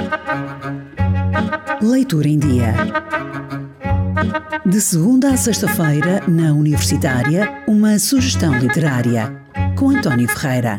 Leitura em Dia. De segunda a sexta-feira, na Universitária, uma sugestão literária, com António Ferreira.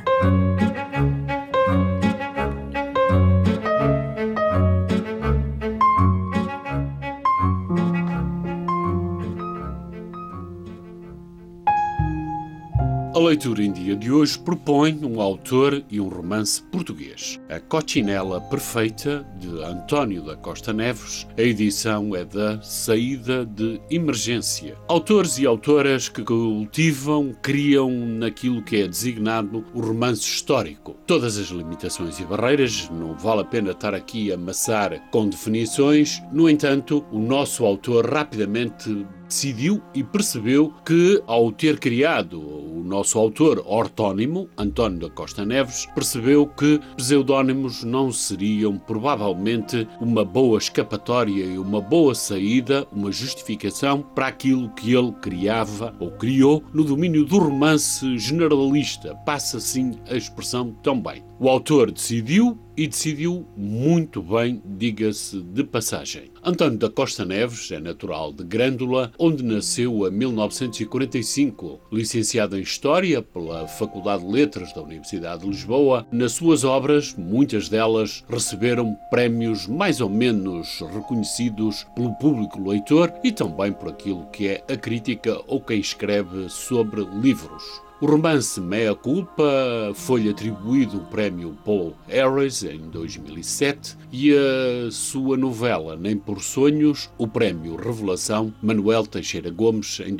A leitura em dia de hoje propõe um autor e um romance português. A Cochinela Perfeita, de António da Costa Neves. A edição é da Saída de Emergência. Autores e autoras que cultivam, criam naquilo que é designado o romance histórico. Todas as limitações e barreiras, não vale a pena estar aqui a amassar com definições. No entanto, o nosso autor rapidamente decidiu e percebeu que, ao ter criado o nosso autor ortónimo, António da Costa Neves, percebeu que pseudónimos não seriam provavelmente uma boa escapatória e uma boa saída, uma justificação para aquilo que ele criava ou criou no domínio do romance generalista. Passa assim a expressão tão bem. O autor decidiu muito bem, diga-se de passagem. António da Costa Neves é natural de Grândola, onde nasceu em 1945. Licenciado em História pela Faculdade de Letras da Universidade de Lisboa, nas suas obras, muitas delas receberam prémios mais ou menos reconhecidos pelo público leitor e também por aquilo que é a crítica ou quem escreve sobre livros. O romance Mea Culpa foi-lhe atribuído o prémio Paul Harris em 2007 e a sua novela Nem por Sonhos, o prémio Revelação Manuel Teixeira Gomes em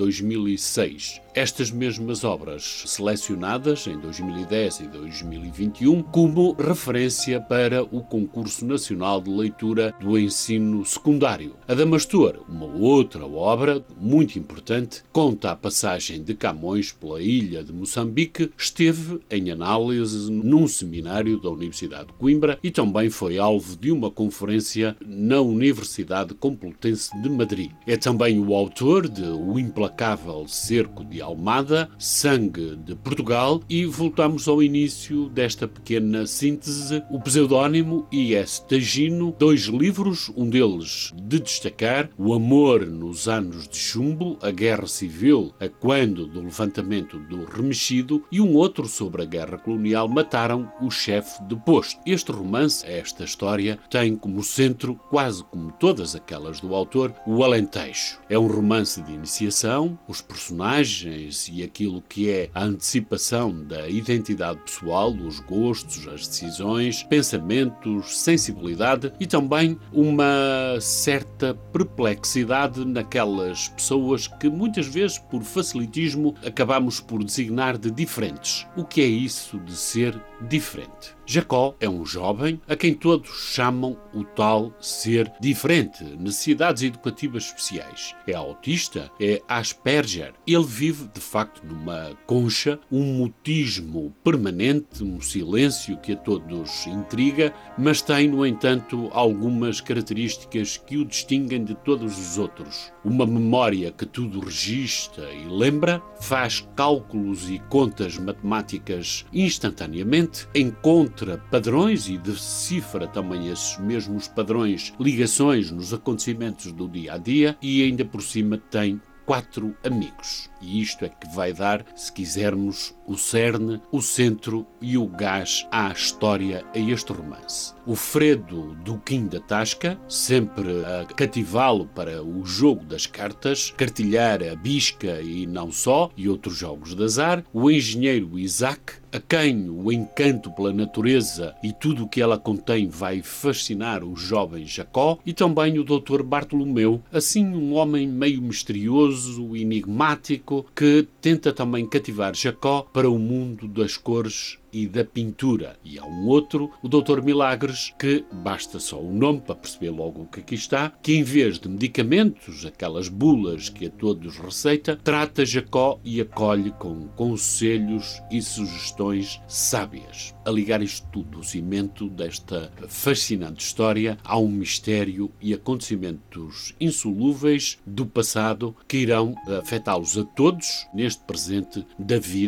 2006. Estas mesmas obras selecionadas em 2010 e 2021 como referência para o Concurso Nacional de Leitura do Ensino Secundário. Adamastor, uma outra obra muito importante, conta a passagem de Camões pela ilha de Moçambique, esteve em análise num seminário da Universidade de Coimbra e também foi alvo de uma conferência na Universidade Complutense de Madrid. É também o autor de O Implacável Cerco de Almada, Sangue de Portugal, e voltamos ao início desta pequena síntese. O pseudónimo I.S. Tagino, 2 livros, um deles de destacar, O Amor nos Anos de Chumbo, a Guerra Civil, a quando do levantamento do Remexido, e um outro sobre a Guerra Colonial, Mataram o Chefe de Posto. Este romance, esta história, tem como centro, quase como todas aquelas do autor, o Alentejo. É um romance de iniciação, os personagens e aquilo que é a antecipação da identidade pessoal, os gostos, as decisões, pensamentos, sensibilidade e também uma certa perplexidade naquelas pessoas que muitas vezes, por facilitismo, acabamos por designar de diferentes. O que é isso de ser diferente? Jacó é um jovem a quem todos chamam o tal ser diferente, necessidades educativas especiais. É autista, é Asperger. Ele vive, de facto, numa concha, um mutismo permanente, um silêncio que a todos intriga, mas tem, no entanto, algumas características que o distinguem de todos os outros. Uma memória que tudo registra e lembra, faz cálculos e contas matemáticas instantaneamente, encontra padrões e decifra também esses mesmos padrões, ligações nos acontecimentos do dia a dia e ainda por cima tem 4 amigos. E isto é que vai dar, se quisermos, o cerne, o centro e o gás à história, a este romance. O Fredo Duquim da Tasca, sempre a cativá-lo para o jogo das cartas, cartilhar a bisca e não só, e outros jogos de azar. O engenheiro Isaac, a quem o encanto pela natureza e tudo o que ela contém vai fascinar o jovem Jacó. E também o Dr. Bartolomeu, assim um homem meio misterioso, enigmático, que tenta também cativar Jacó para o mundo das cores e da pintura. E há um outro, o Dr. Milagres, que basta só o nome para perceber logo o que aqui está, que em vez de medicamentos, aquelas bulas que a todos receita, trata Jacó e acolhe com conselhos e sugestões sábias. A ligar isto tudo, o cimento desta fascinante história, há um mistério e acontecimentos insolúveis do passado que irão afetá-los a todos neste presente da vida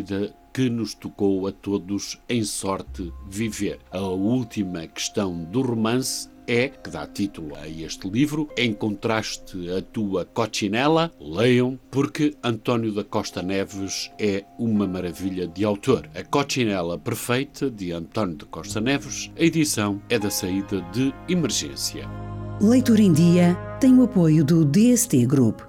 que nos tocou a todos em sorte viver. A última questão do romance que dá título a este livro, Encontraste a Tua Cochinela. Leiam, porque António da Costa Neves é uma maravilha de autor. A Cochinela Perfeita, de António da Costa Neves, a edição é da Saída de Emergência. Leitura em Dia tem o apoio do DST Group.